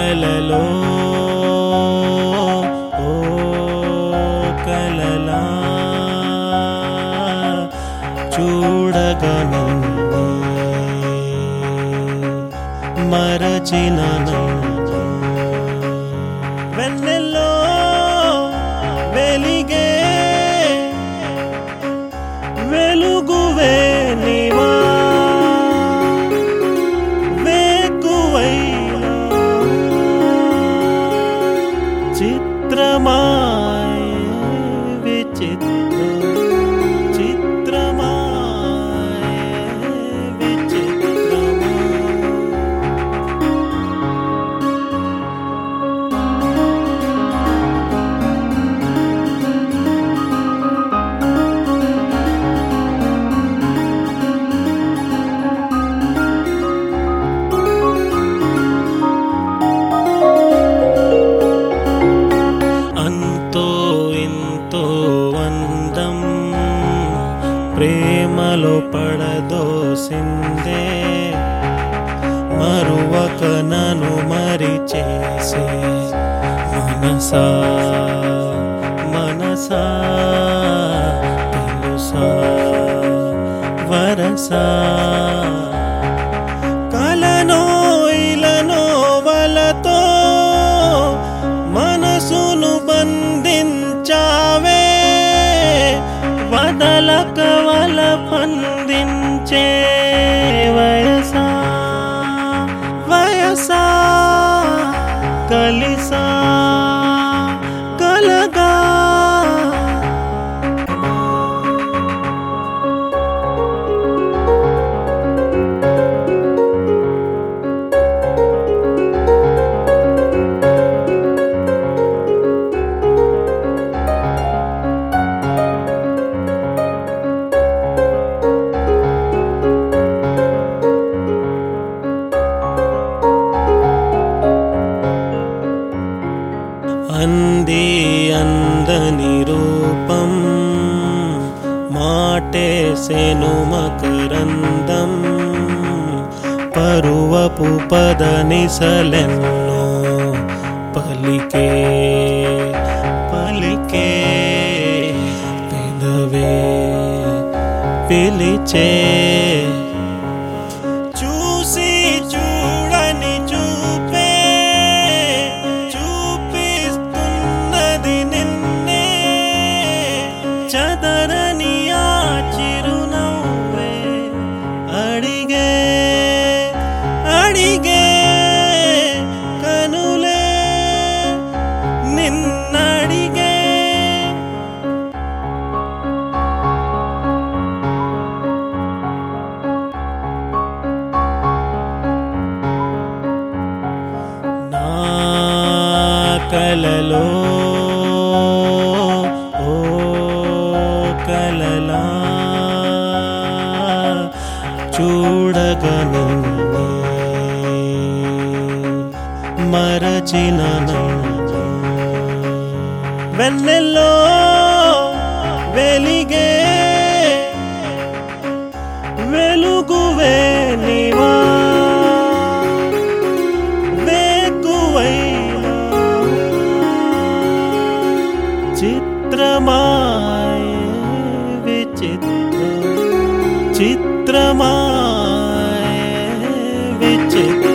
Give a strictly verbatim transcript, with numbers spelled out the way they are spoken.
కలలో ఓ కలలా చూడగను మరచిన వెన్నెల్లో వెలిగే వెలుగువే నీవా వేకువై చిత్రమాయ విచిత్ర చిత్రమాయ విచిత్రమా అంతో ఇంతో అందం ప్రేమలో పడదోసిందే మరువక నన్ను మరి చేసే మనసా మనసా తెలుసా వరసా కలనో ఇలనో వలతో మనసును బంధించావే వదలక వల బంధించే వయసా వయసా కలిసా కలగా అంది అందని రూపం మాటేసెను మకరందం పరువపు పదనిసలెన్నో పలికే పలికే పెదవే పిలిచే చూసి చూడని చూపే చదరని ఆ చిరునవ్వే అడిగే అడిగే కనులే నిన్నడిగే నా కలలో కలలా చూడగను మరచిన వెన్నెల్లో వెలిగే వెలుగువే నీవా వేకువై చిత్రమాయ విచిత్ర చిత్రమాయ విచిత్ర